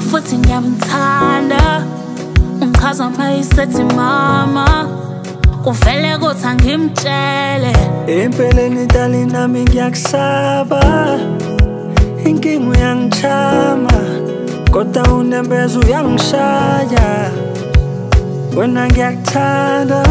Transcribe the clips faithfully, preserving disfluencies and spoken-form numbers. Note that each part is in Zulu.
futhi ngiyamthanda. Ungichaza mayisethi mama, kuvele kuthi angimtshele. Empeleni dali nami ngiyakusaba, inkinga uyangichama, kodwa unembeza uyangishaya. Wena ngiyakuthanda.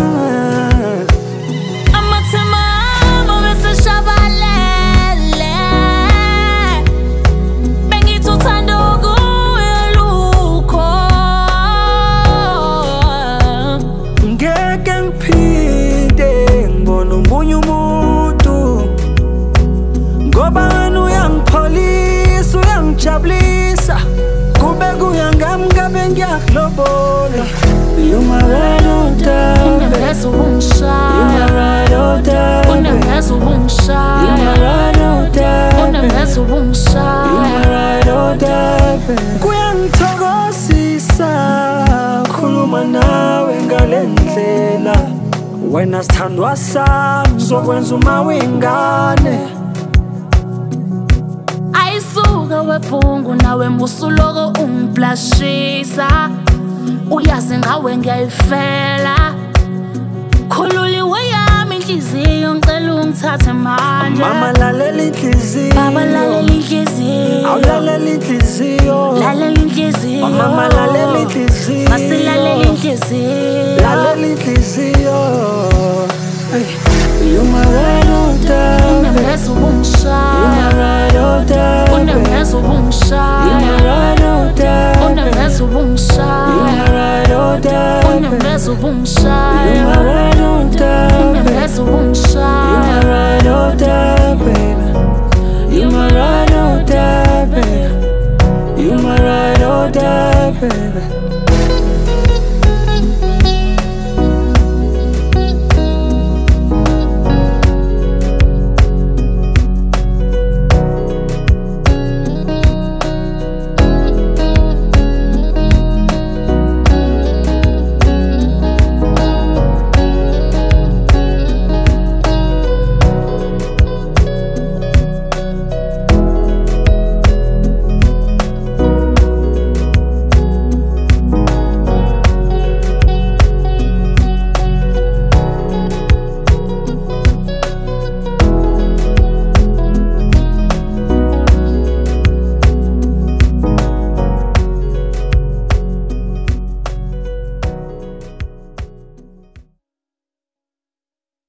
Kube kuyangami ngabe ngiyakulobola. You my ride or die, unembeza ungishaya. You my ride or die, unembeza ungishaya. You my ride or die, unembeza ungishaya. You my ride or die. Kuyangithokozisa khuluma nawe ngale ndlela. Wena sithandwa sami zokwenza uma wengane. Ayisuka wephungu nawe musuloko ungiblashisa. Uyazi ngawe ngiyayifela. Khululiwe yami inhliziyo ngicela ungithathe manje. Mama lalela inhliziyo, baba lalela inhliziyo, awulalela inhliziyo, lalela inhliziyo. Mama lalela inhliziyo, masilalela inhliziyo, lalela inhliziyo. You my ride or die, unembeza ungishaya. You my ride or die, unembeza ungishaya. You my ride or die, unembeza ungishaya. You my ride or die, unembeza ungishaya. You my ride or die, unembeza ungishaya. You my ride or die, baby. You my ride or die, baby. You my ride or die, baby.